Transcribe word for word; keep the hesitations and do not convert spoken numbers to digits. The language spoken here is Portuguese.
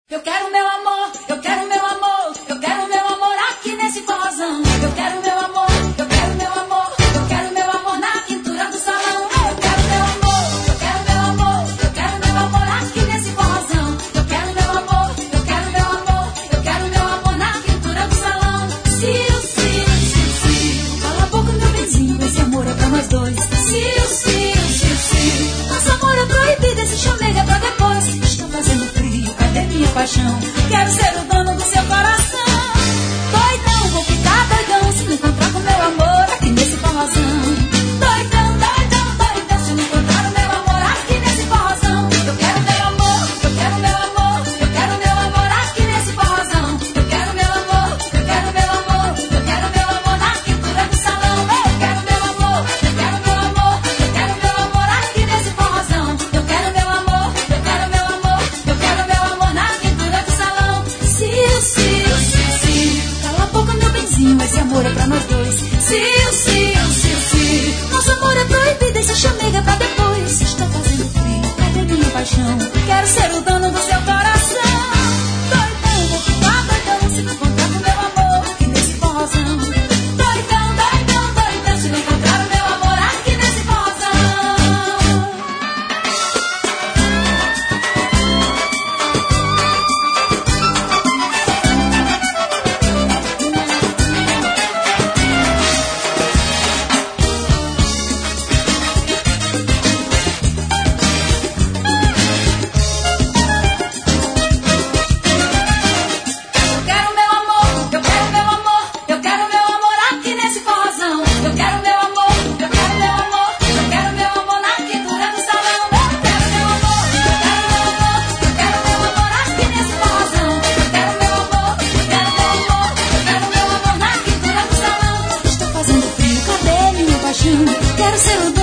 Eu quero meu amor, eu quero meu amor, eu quero meu amor aqui nesse forrozão. Eu quero meu amor, eu quero meu amor, eu quero meu amor na quintura do salão. Eu quero meu amor, eu quero meu amor, eu quero meu amor aqui nesse forrozão. Eu quero meu amor, eu quero meu amor, eu quero meu amor na quintura do salão. Cio, cio, cio, cio, cala a boca meu benzinho, esse amor é pra nós dois. Cio, cio, cio, cio, nosso amor é proibido, esse chamego é pra depois. Está fazendo frio, cadê minha paixão? Quero ser o dono do seu coração. Doidão, vou ficar doidão se me encontrar com meu amor aqui nesse forrozão. Doidão, doidão, doidão se me encontrar o meu amor aqui nesse forrozão. Eu quero meu amor, eu quero meu amor, eu quero meu amor aqui nesse forrozão. Eu quero meu amor, eu quero meu amor, eu quero meu amor na quintura do salão. Eu quero meu amor, eu quero meu amor, eu quero meu amor aqui nesse forrozão. Eu quero meu amor, eu quero meu amor, eu quero meu amor na quintura do salão. Cio, cio, cio, cio, cala a boca meu benzinho, esse amor é pra nós dois. Cio, cio, cio, cio, nosso amor é proibido, esse chamega pra depois. Está fazendo frio, cadê minha paixão? Quero ser o dono do seu coração. Doidão, vou ficar doidão se me encontrar com meu amor aqui nesse forrozão. Doidão, doidão, doidão se me encontrar o meu amor aqui nesse forrozão. Eu quero meu amor, eu quero meu amor, eu quero meu amor aqui nesse forrozão. Eu quero meu amor, eu quero meu amor, eu quero meu amor na quintura do salão. Eu quero meu amor, eu quero meu amor, eu quero meu amor aqui nesse forrozão. Eu quero meu amor, eu quero meu amor, eu quero meu amor na quintura do salão. Estou fazendo frio, cadê minha paixão? Quero ser o